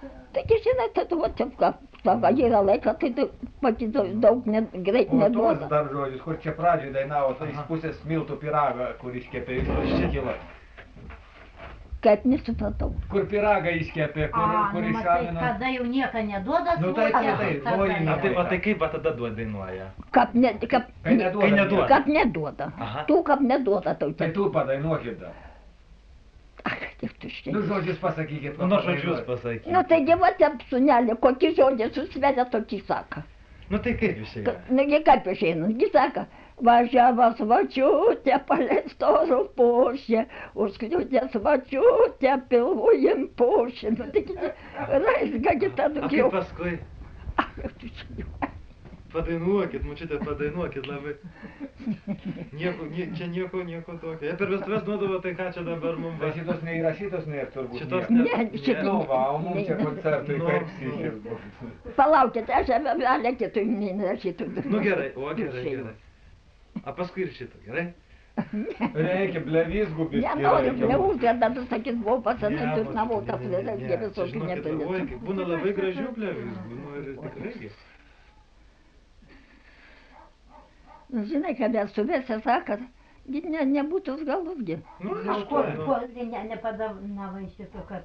Taigi, žinai, tai tu, sako, yra laikas, tai tu pati daug greit O tuos neduoda. dar žodžius, kur čia pradžioj dainavo, tai iš pusės miltų pyragą, kur iškepė, iš čia kilo. Kaip nesupratau. Kur pyragą iškepė, kur matai, išamino. kada jau nieko neduoda, Nu, taip, svočia, taip, tada lojiną. jau. O tai kaip va tada dainuoja? Kaip Kai neduoda. Kaip neduoda. Aha. Tu kaip neduoda tau Tai čia. tu padainuokit dar. Ach, tik tuščiai. Nu, žodžius pasakykit. Nu, žodžius pasakyti. Nu, tai dievate, sunelė, kokį žodį susveria, tokį sako. Nu, tai kaip išeina? Negi kaip išeina, gi sako, važiavo svačiutė, paleisto rūpušė, užkliūtė svačiutė, pilvujim pušė. Nu, taigi, raizga kita O daugiau. kaip paskui? Ach, tu čia. Padainuokit, močiute, padainuokit labai. Čia nieko tokio. Jie per vestuves duodavo, tai ką čia dabar mums Tai šitos neįrašytos nėra turbūt. Šitos nieko. Ne, šitų- Nu, va, o mums čia koncertui Nu. kaip psichis bus. Palaukit, aš avelė kitų nerašytų. Nu gerai, gerai. A paskui ir šitą, gerai? Reikia blevizgų biškį. Nenoriu reikia. pliaus, kada tu sakys, buvau pasakytus Ne, namų, tas ne, vėliau ne, gerai čia tokių žinokit, oi, nepilėtų. kaip būna labai gražių plevizgų, nu ir tikrai. Nu, žinai, kad vestuvėse sako, gi nebūtų galus gi. Nu, Aš aišku, nu. nepadavnavai šito, kad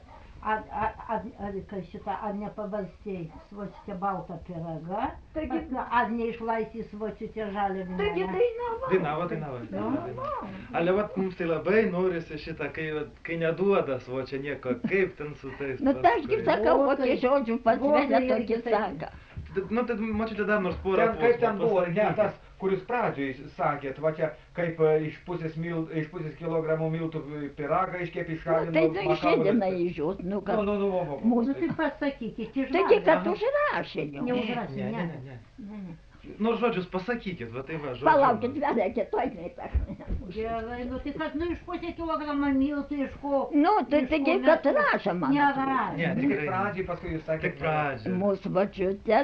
ar nepavalstėjai svočiutė baltą pyragą, ar neišlaisys svočiutė žalią Taigi vyną. dainavo. Ale vat mums tai labai norisi šitą, kai neduoda svočia nieko, kaip ten su tais Nu, tai aš gi sakau, O, kokį tai- žodžių pasveria o, tai tokį irgi taip. sako. Nu, tai močiutė dar nors porą Ten kaip ten posmų buvo, ne, pasakykit. tas, kuris pradžioj sakėt, va čia, kaip iš pusės kilogramų miltų pyragą iškėpė iš Nu, šalino. tai tai šiandieną įžiūrėt, nu, kad Nu, mūsų. Nu tai pasakykit, iš Taigi, kad žalio. užrašė jau. Neužrašė, Ne, ne. ne. Ne. Nors žodžius pasakykit, va tai va, žodžius. Palaukit, vėliau kitoj neįpeš. Gerai, nu tai kad, nu iš pusę kilogramą miltų, iš ko? Nu, tai iš taigi, ko kad mes- rašo man. Nerašė. Ne, Tik tikrai. pradžiai, paskui jūs sakėt. Tik pradžia. Mūsų vačiutės.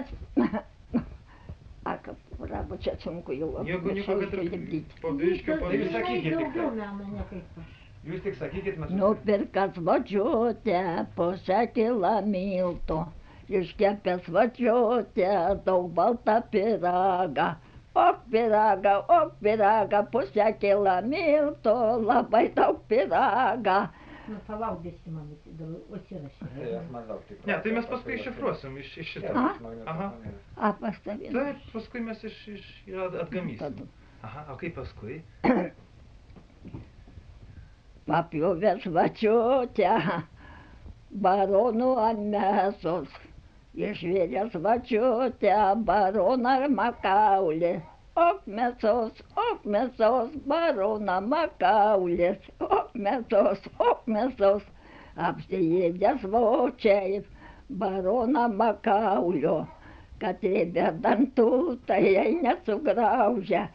A, kaip rabo, čia sunku jau. Nieko, kad ir lipdyti. po biškį, po Tai jūs biškį. sakykit tik Daugiau tai. meno, ne kaip aš. Jūs tik sakykit, mes. Nupirkas vačiutė, pusę kilą miltų. Iškepęs vačiutė, daug baltą pyragą. Ok pyragą, pusę kilą miltų, labai daug pyragą. Nu palauk, visi man užsirašė. Ne, tai mes paskui iššifruosim iš šito. Aha. A, pastavinu. Taip, paskui mes atgamysim. Tada. Aha, o kaip paskui? Papjovęs vačiutę, baronų ant mėsos. Išvėręs vačiutę, baroną makaulį. Ok mėsos, baroną makaulis. Ok mėsos, apsiėdęs vočiai, baroną makaulio. Kad rėbė dantų, tai jai nesugraužia,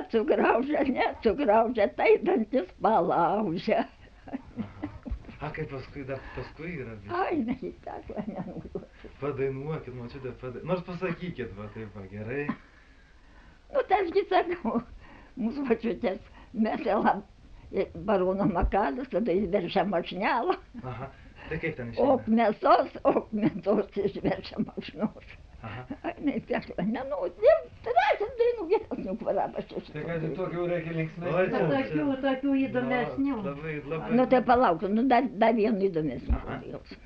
tai dantis palaužia. A, kaip paskui yra biškį. Ai, neįteko, nenoriu. Padainuokit, močiutė, nors pasakykit, va taip, va, gerai. Nu, tai ašgi sakau, mūsų vačiutės mesėla barono makalius, tada išveršia mašnelą. Aha, tai kaip ten Ok išeina? mėsos išveršia mašnos. Aha. Ai, neįteko, nenoriu. Trečias dainų geresnių kvarabas. Tai kad tokių reikia Oi, linksmesnių. Tokių įdomesnių. Labai. Nu, tai palauk, nu, dar vienu įdomesniu. Aha. pasakysiu.